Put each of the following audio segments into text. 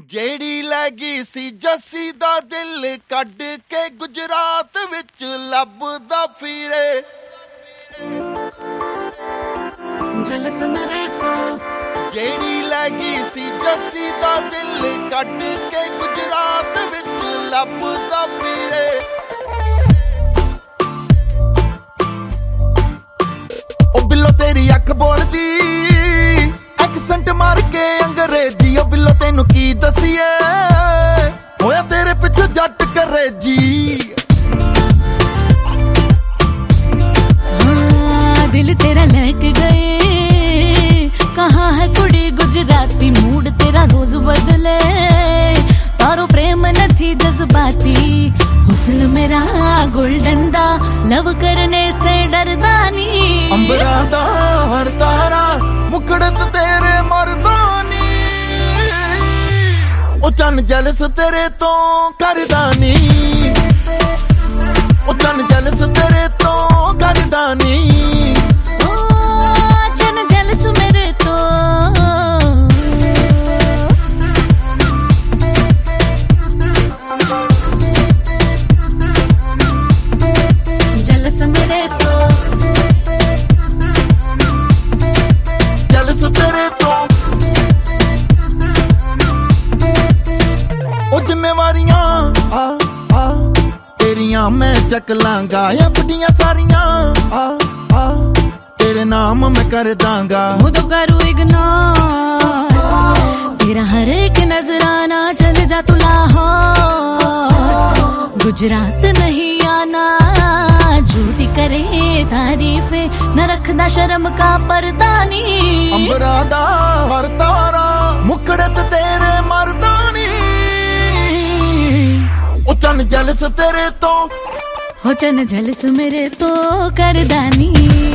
ਜਿਹੜੀ ਲੈ ਗਈ ਸੀ ਜੱਸੀ ਦਾ ਦਿਲ ਕੱਢ ਕੇ ਗੁਜਰਾਤ ਵਿੱਚ ਲੱਭਦਾ ਫਿਰੇ ਜਲਸ ਮੇਰੇ ਤੋਂ ਜਿਹੜੀ ਲੈ ਗਈ ਸੀ ਜੱਸੀ ਦਾ ਦਿਲ ਕੱਢ ਕੇ ਗੁਜਰਾਤ ਵਿੱਚ ਲੱਭਦਾ ਫਿਰੇ ਉਹ ਬਿੱਲੋ ਤੇਰੀ ਅੱਖ ਬੋਲਦੀ ਐਕਸੈਂਟ ਮਾਰ ਕੇ ਅੰਗਰੇਜ਼ੀ ਉਹ ਬਿੱਲੋ ਤੈਨੂੰ ਕੀ ਦਸੀਏ ਹੋਇਆ ਤੇਰੇ ਪਿੱਛੇ ਜੱਟ ਕਰੇਜੀ दिल तेरा लहक गए कहाँ है कुड़ी गुजराती मूड तेरा रोज बदले तारो प्रेम नथी जज्बाती हुस्न मेरा गोल्डन दा लव करने से डरदा नी अंबरा दा हर तारा मुकड़त तेरे मर्दानी ओ चन जलस तेरे तो करदा नी ओ चन जलस तेरे तो करदा नी ਜ਼ਿੰਮੇਵਾਰੀਆਂ ਤੇਰੀਆਂ ਮੈਂ ਚੱਕ ਲਾਂਗਾ ਆਪਣੀਆਂ ਸਾਰੀਆਂ तेरे नाम मैं कर दांगा तो करूँ इग्नोर तेरा हर एक नजराना चल जा तू लाहौर गुजरात नहीं आना झूठी करे तारीफे न रखदा शर्म का पर्दा नी अंबरा दा हर तारा मुकड़त तेरे मर्दानी ओ चन जलस तेरे तो हो चन जलस मेरे तो करदानी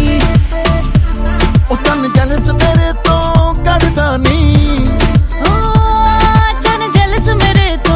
ओ चन जलस तेरे तो करदानी ओ चन जलस मेरे तो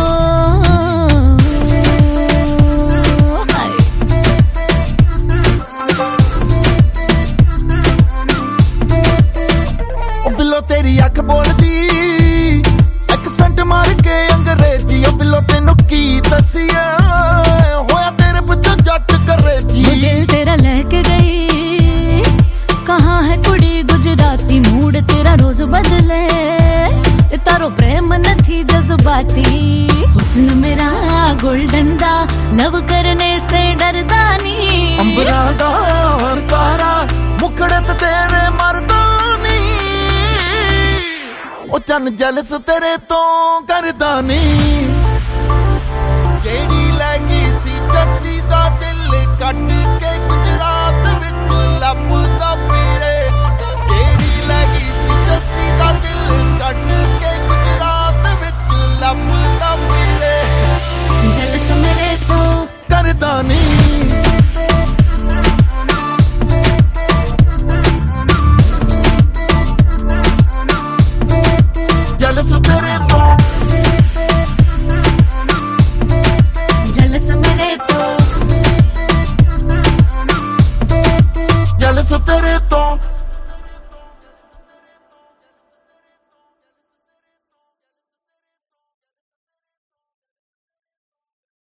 ओ बिल्लो तेरी अख बोलदी एक्सेंट मार के अंग्रेजी ओ बिल्लो तेनू की दसिया होया तेरे पिछे जट करेजी दिल तेरा लहक गई कहाँ है कुड़ी गुजराती मूड तेरा रोज बदले तारो प्रेम नथी जज्बाती हुस्न मेरा गोल्डन दा लव करने से डरदा नी अंबरा दा हर तारा मुकड़त तेरे मर्दानी ओ चन जलस तेरे तो